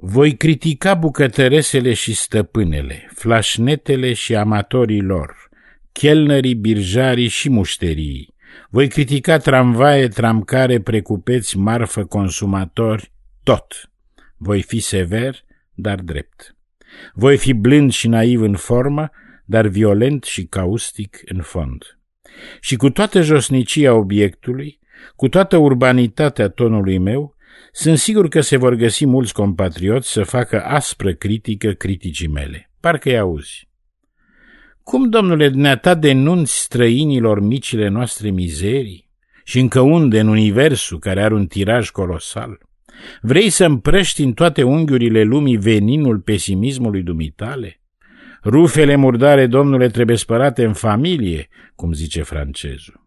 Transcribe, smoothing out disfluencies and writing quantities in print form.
Voi critica bucătăresele și stăpânele, flașnetele și amatorii lor, chelnerii, birjarii și mușterii. Voi critica tramvaie, tramcare, precupeți, marfă, consumatori, tot. Voi fi sever, dar drept. Voi fi blând și naiv în formă, dar violent și caustic în fond. Și cu toată josnicia obiectului, cu toată urbanitatea tonului meu, sunt sigur că se vor găsi mulți compatrioți să facă aspră critică criticii mele. Parcă-i auzi. Cum, domnule, dumneata denunți străinilor micile noastre mizerii? Și încă unde în universul care are un tiraj colosal? Vrei să împrăști în toate unghiurile lumii veninul pesimismului dumitale? Rufele murdare, domnule, trebuie spălate în familie, cum zice francezul.